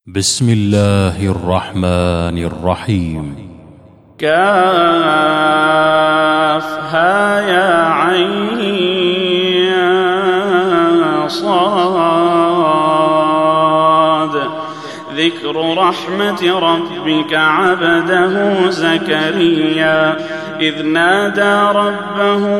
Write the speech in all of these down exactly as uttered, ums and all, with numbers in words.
بسم الله الرحمن الرحيم. كافها يا عين صاد. ذكر رحمة ربك عبده زكريا إذ نادى ربه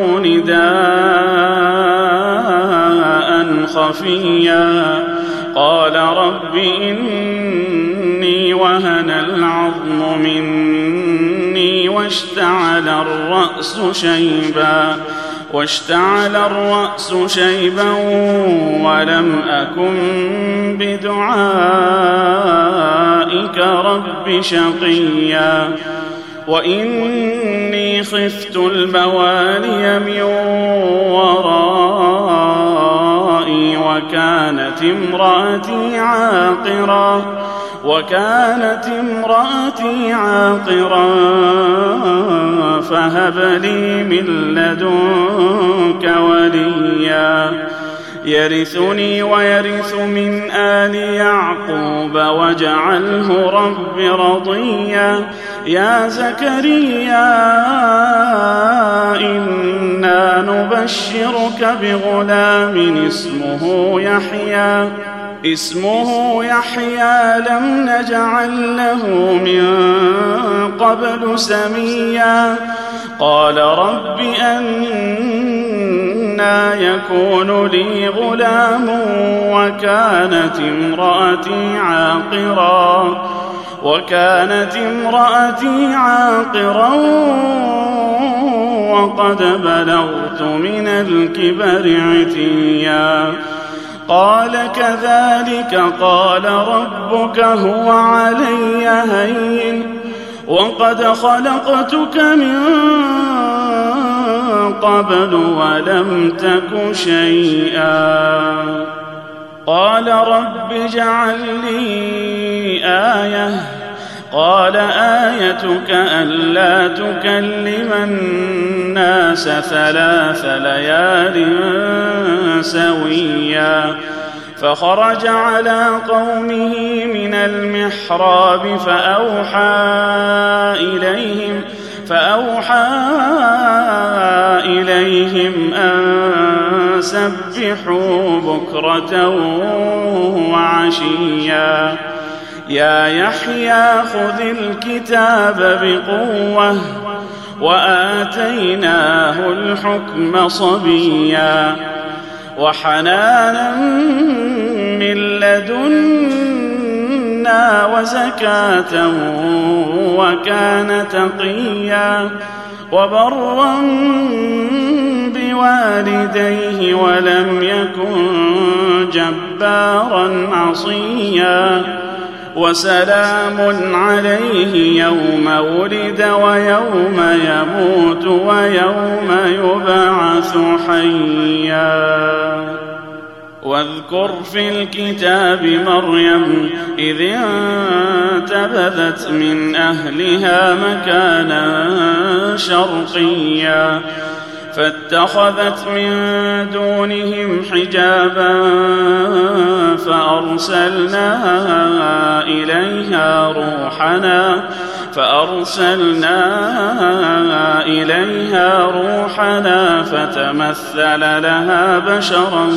نداء خفيا قال رب إني وهن العظم مني واشتعل الرأس شيبا واشتعل الرأس شيبا ولم أكن بدعائك رب شقيا وإني خفت الموالي من ورائي وكانت امرأتي عاقرا وكانت امرأتي عاقرا فهب لي من لدنك وليا يرثني ويرث من آل يعقوب واجعله رب رضيا يا زكريا إنا نبشرك بغلام اسمه يحيى اسمه يحيى لم نجعل له من قبل سميا قال رب أنى يكون لي غلام وكانت امرأتي عاقرا وكانت امرأتي عاقرا وقد بلغت من الكبر عتيا قال كذلك قال ربك هو علي هين وقد خلقتك من قبل ولم تك شيئا قال رب اجعل لي آية قال آيتك ألا تكلم الناس ثلاث ليال سويا فخرج على قومه من المحراب فأوحى إليهم فأوحى إليهم أن سبحوا بكرة وعشيا يا يحيى خذ الكتاب بقوة وآتيناه الحكم صبيا وحنانا من لدنا وزكاة وكان تقيا وبرا بوالديه ولم يكن جبارا عصيا وسلام عليه يوم ولد ويوم يموت ويوم يبعث حيا واذكر في الكتاب مريم إذ انتبذت من أهلها مكانا شرقيا فاتخذت من دونهم حجابا فأرسلنا إليها روحنا فأرسلنا إليها روحنا فتمثل لها بشرا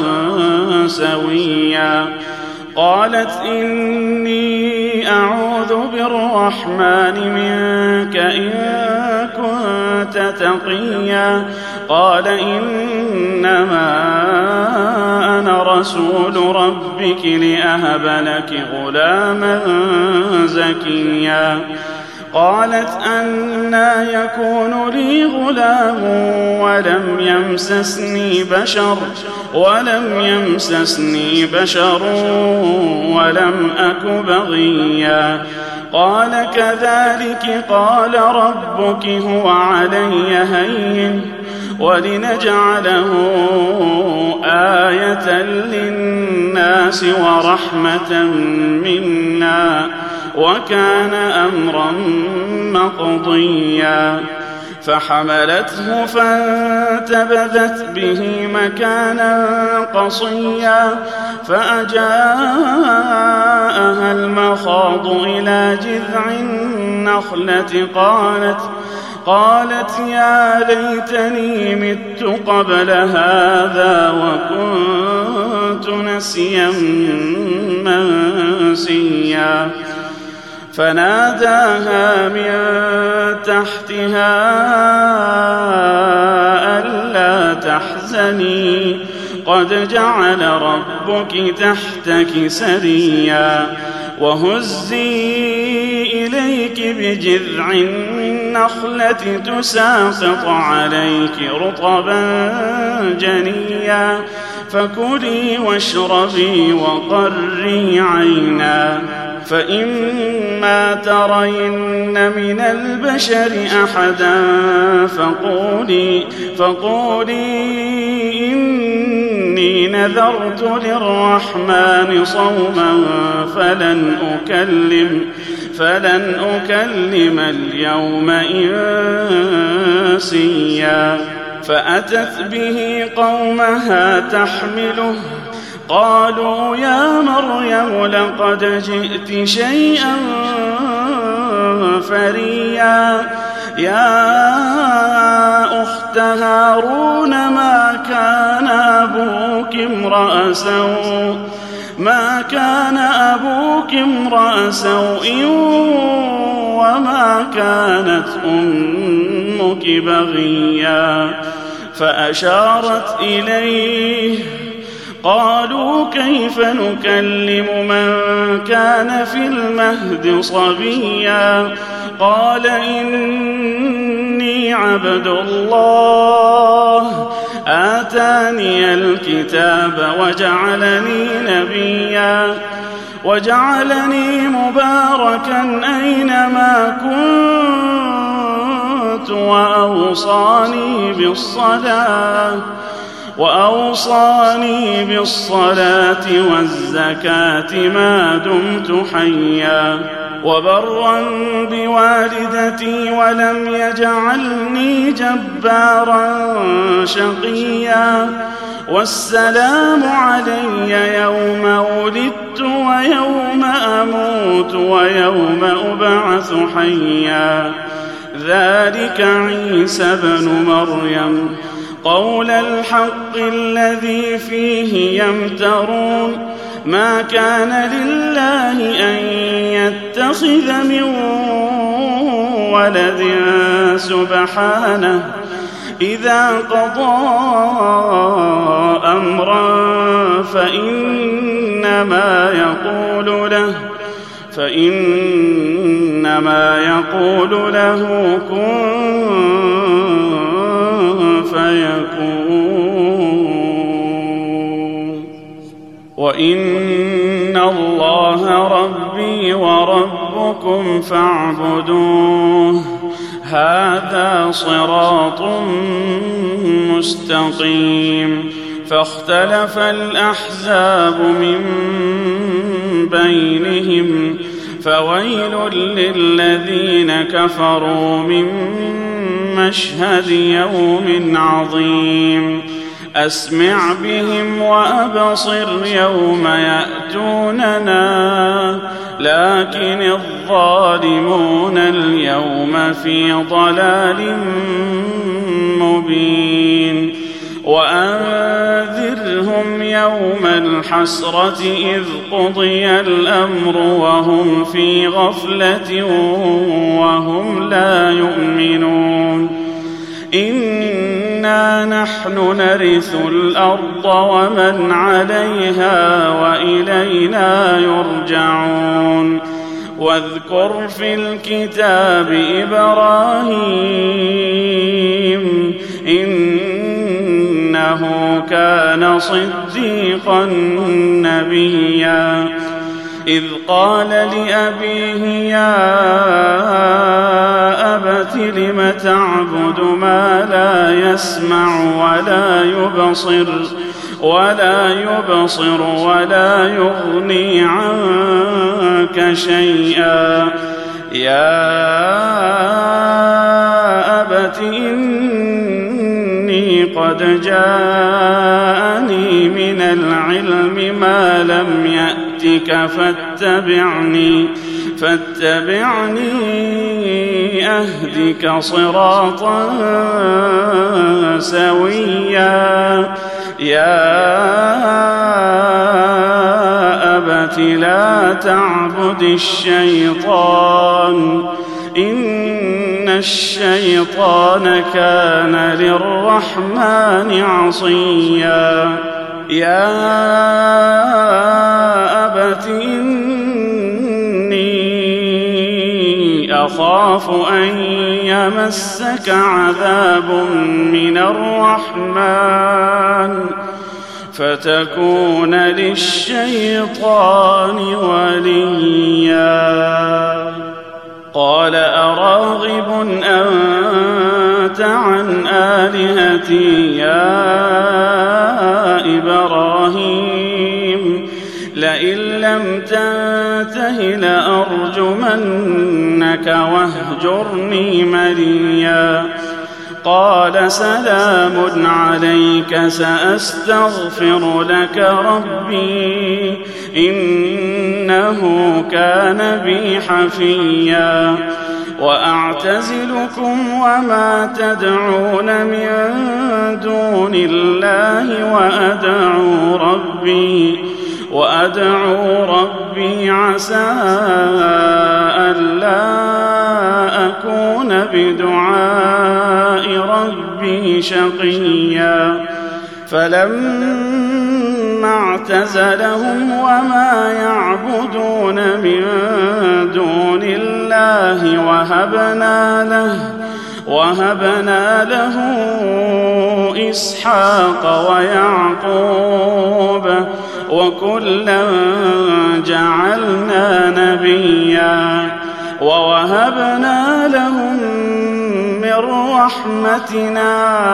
سويا قالت إني أعوذ بالرحمن منك إن كنت تقيا قال إنما أنا رسول ربك لأهب لك غلاما زكيا قالت أنى يكون لي غلام ولم يمسسني بشر ولم يمسسني بشر ولم أك بغيا قال كذلك قال ربك هو علي هين ولنجعله آية للناس ورحمة منا وكان أمرا مقضيا فحملته فانتبذت به مكانا قصيا فأجاءها المخاض إلى جذع النخلة قالت قالت يا ليتني مت قبل هذا وكنت نسيا منسيا فناداها من تحتها ألا تحزني قد جعل ربك تحتك سريا وهزي إليك بجذع النخلة تساقط عليك رطبا جنيا فكلي واشربي وقري عينا فإما ترين من البشر أحدا فقولي, فقولي إني نذرت للرحمن صوما فلن أكلم, فلن أكلم اليوم إنسيا فأتت به قومها تحمله قالوا يا مريم لقد جئت شيئا فريا يا أخت هارون ما كان أبوك امرأ سوء ما كان أبوك امرأ سوء وما كانت أمك بغيا فأشارت إليه قالوا كيف نكلم من كان في المهد صبيا قال إني عبد الله آتاني الكتاب وجعلني نبيا وجعلني مباركا أينما كنت وأوصاني بالصلاة وأوصاني بالصلاة والزكاة ما دمت حيا وبرا بوالدتي ولم يجعلني جبارا شقيا والسلام علي يوم ولدت ويوم أموت ويوم أبعث حيا ذلك عيسى بن مريم قول الحق الذي فيه يمترون ما كان لله أن يتخذ من ولد سبحانه إذا قضى أمرا فإنما يقول له فإنما يقول له كن فيكون وإن الله ربي وربكم فاعبدوه هذا صراط مستقيم فاختلف الأحزاب من بينهم فويل للذين كفروا من مشهد يوم عظيم أسمع بهم وأبصر يوم يأتوننا لكن الظالمون اليوم في ضلال مبين وأنذرهم يوم الحسرة إذ قضي الأمر وهم في غفلة وهم لا يؤمنون إنا نحن نرث الأرض ومن عليها وإلينا يرجعون واذكر في الكتاب إبراهيم إنه كان صديقا نبيا إذ قال لأبيه يا أبت لم تعبد ما لا يسمع ولا يبصر ولا يبصر ولا يغني عنك شيئا يا أبت أبت إني قد جاءني من العلم ما لم يأتك فاتبعني فاتبعني أهدك صراطا سويا يا أبت لا تعبد الشيطان إن الشيطان كان للرحمن عصيا يا أبت إني أخاف أن يمسك عذاب من الرحمن فتكون للشيطان وليا قال أراغب أنت عن آلهتي يا إبراهيم لئن لم تنته لأرجمنك واهجرني مليا قال سلام عليك سأستغفر لك ربي إنه كان بي حفيا وأعتزلكم وما تدعون من دون الله وأدعو ربي وأدعو ربي عسى ألا أكون بدعاء ربي شقيا فلما اعتزلهم وما يعبدون من دون الله وهبنا له وهبنا له إسحاق ويعقوب وكلا جعلنا نبيا ووهبنا لهم من رحمتنا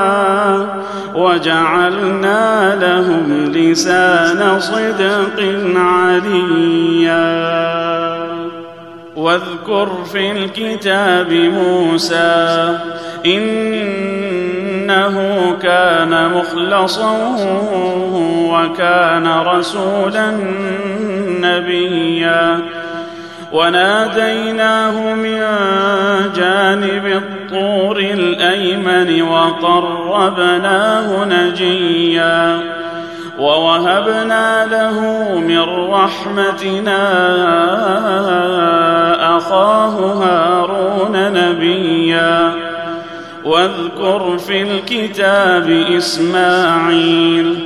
وجعلنا لهم لسان صدق عليا واذكر في الكتاب موسى إنه كان مخلصا وكان رسولا نبيا وناديناه من جانب الطور الأيمن وقربناه نجيا ووهبنا له من رحمتنا أخاه هارون نبيا واذكر في الكتاب إسماعيل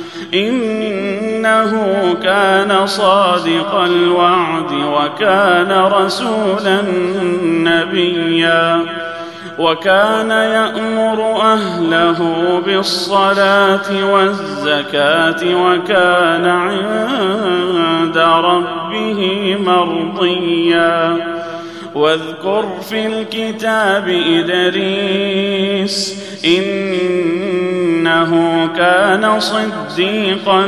إنه كان صادق الوعد وكان رسولا نبيا وكان يأمر أهله بالصلاة والزكاة وكان عند ربه مرضيا واذكر في الكتاب إدريس إنه كان صديقا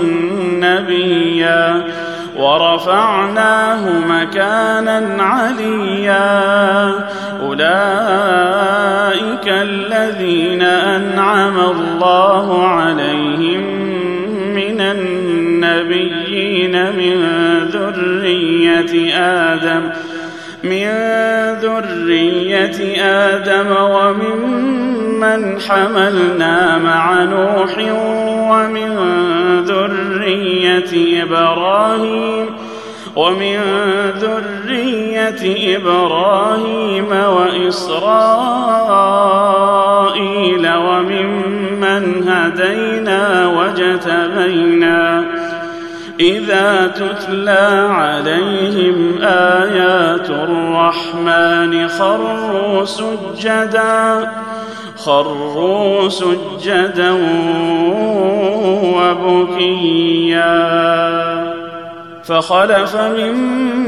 نبيا ورفعناه مكانا عليا أولئك الذين أنعم الله عليهم من النبيين من ذرية آدم من ذرية آدم وممن حملنا مع نوح ومن ذرية إبراهيم ومن ذرية إبراهيم وإسرائيل وممن هدينا واجتبينا إذا تتلى عليهم آيات الرحمن خروا سجدا خروا سجدا وبكيا فخلف من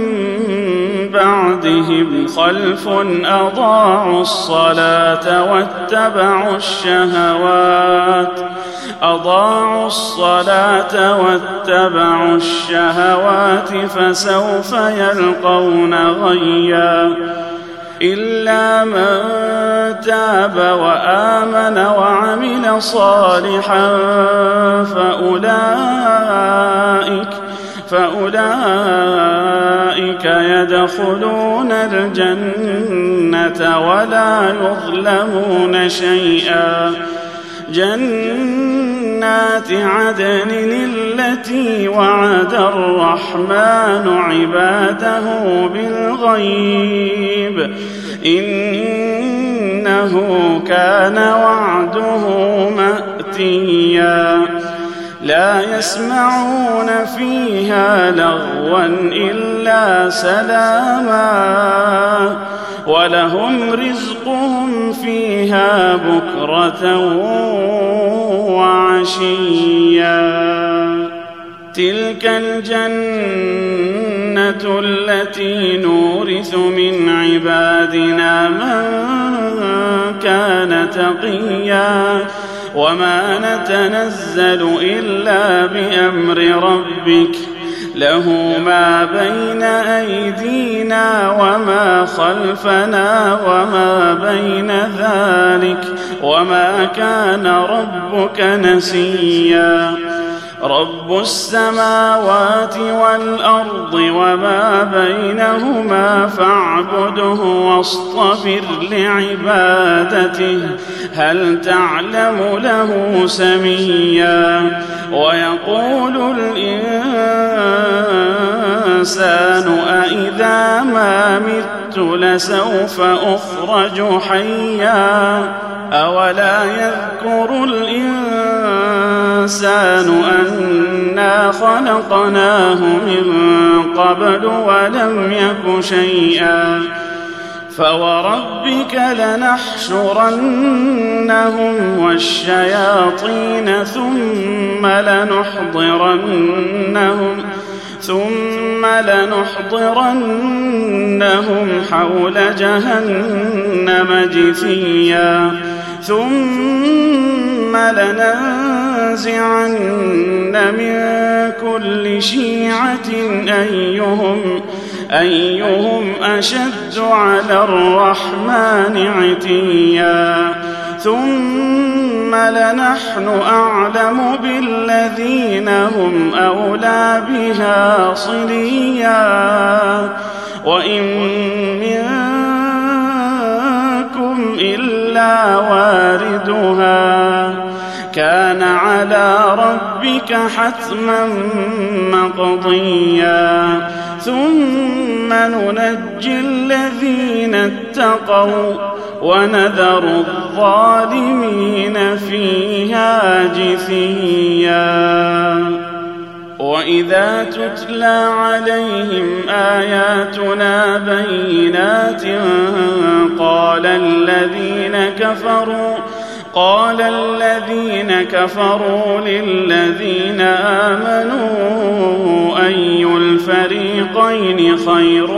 بعدهم خلف أضاعوا الصلاة واتبعوا الشهوات أضاعوا الصلاة واتبعوا الشهوات فسوف يلقون غيا إلا من تاب وآمن وعمل صالحا فأولئك فأولئك يدخلون الجنة ولا يظلمون شيئا. جنات عدن التي وعد الرحمن عباده بالغيب إنه كان وعده مأتيا. لا يسمعون فيها لغوا إلا سلاما ولهم رزقهم فيها بكرة وعشيا. تلك الجنة التي نورث من عبادنا من كان تقيا وما نتنزل إلا بأمر ربك له ما بين أيدينا وما خلفنا وما بين ذلك وما كان ربك نسيا. رب السماوات والأرض وما بينهما فاعبده واصطبر لعبادته هل تعلم له سميا. ويقول الإنسان أإذا ما مت لسوف أخرج حيا أولا يذكر الإنسان أنا خلقناه من قبل ولم يك شيئا. فوربك لنحشرنهم والشياطين ثم لنحضرنهم ثم لنحضرنهم حول جهنم جثيا. ثم لننزعن من كل شيعة أيهم أيهم أشد على الرحمن عتيا. ثم لنحن أعلم بالذين هم أولى بها صليا وإن منكم إلا واردها كان على ربك حتما مقضيا. ثم ننجي الذين اتقوا ونذر الظالمين فيها جثيا. وإذا تتلى عليهم آياتنا بينات قال الذين كفروا قال الذين كفروا للذين آمنوا أي الفريقين خير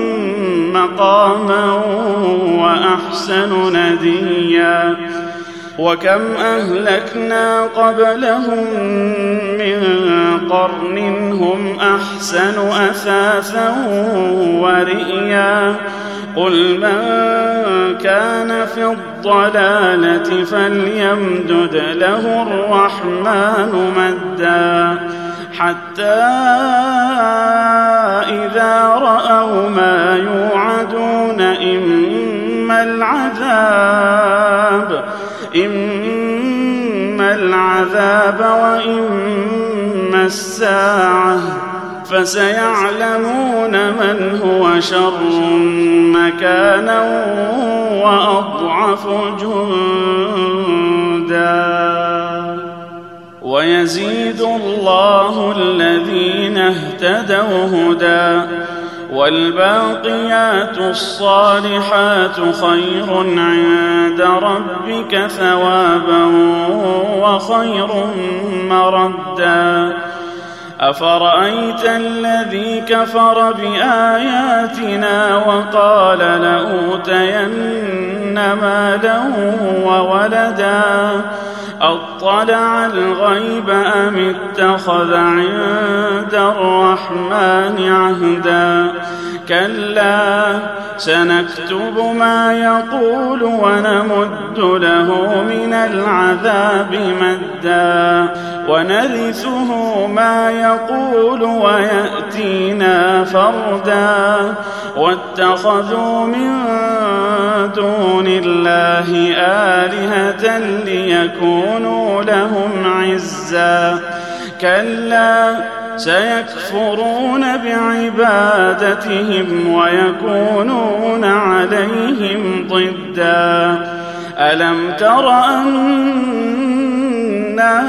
مقاما وأحسن نديا. وكم أهلكنا قبلهم من قرن هم أحسن أثاثا ورئيا. قل من كان في الضلالة فليمدد له الرحمن مدا حتى إذا رأوا ما يوعدون إما العذاب إما العذاب وإما الساعة فسيعلمون من هو شر مكانا وأضعف جندا. ويزيد الله الذين اهتدوا هدى والباقيات الصالحات خير عند ربك ثوابا وخير مردا. أفرأيت الذي كفر بآياتنا وقال لأوتين مالا وولدا أطلع الغيب أم اتخذ عند الرحمن عهدا كلا سنكتب ما يقول ونمد له من العذاب مدا ونرثه ما يقول ويأتينا فردا واتخذوا من دون الله آلهة ليكونوا لهم عزا كلا سيكفرون بعبادتهم ويكونون عليهم ضدا ألم تر أنا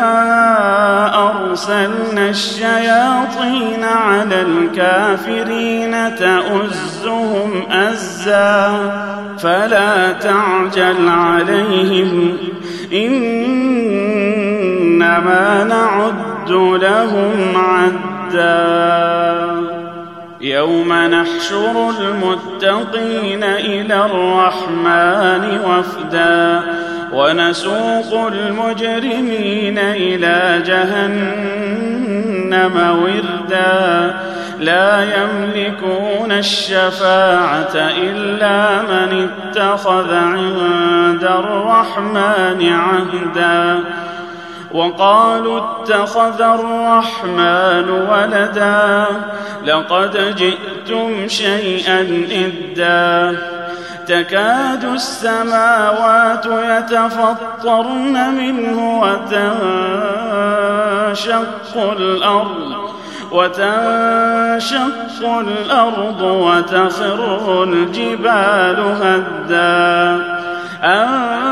أرسلنا الشياطين على الكافرين تؤزهم أزا فلا تعجل عليهم إنما نعد لهم عدا يوم نحشر المتقين إلى الرحمن وفدا ونسوق المجرمين إلى جهنم وردا لا يملكون الشفاعة إلا من اتخذ عند الرحمن عهدا وقالوا اتخذ الرحمن ولدا لقد جئتم شيئا إدا تكاد السماوات يتفطرن منه وتنشق الأرض وتنشق الأرض وتخر الجبال هدا أن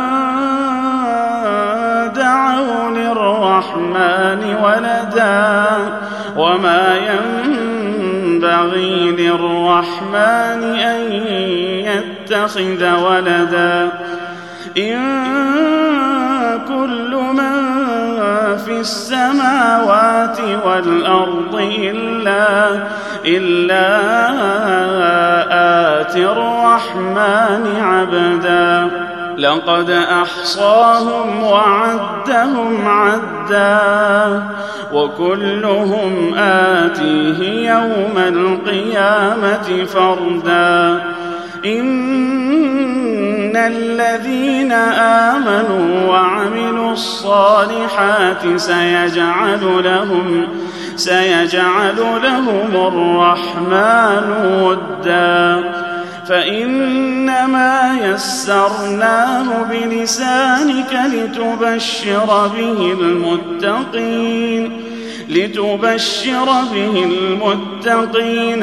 دعوا للرحمن ولدا وما ينبغي للرحمن أن يتخذ ولدا إن كل من في السماوات والأرض إلا, إلا آتي الرحمن عبدا لقد أحصاهم وعدهم عدا وكلهم آتيه يوم القيامة فردا إن الذين آمنوا وعملوا الصالحات سيجعل لهم سيجعل لهم الرحمن ودا فإنما يسرناه بلسانك لتبشر به المتقين لتبشر به المتقين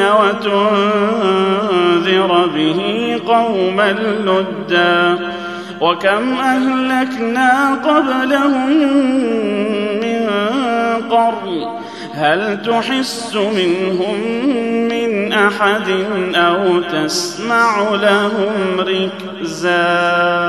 وتنذر به قوما لدا وكم أهلكنا قبلهم من قرن هل تحس منهم من أحد أو تسمع لهم ركزا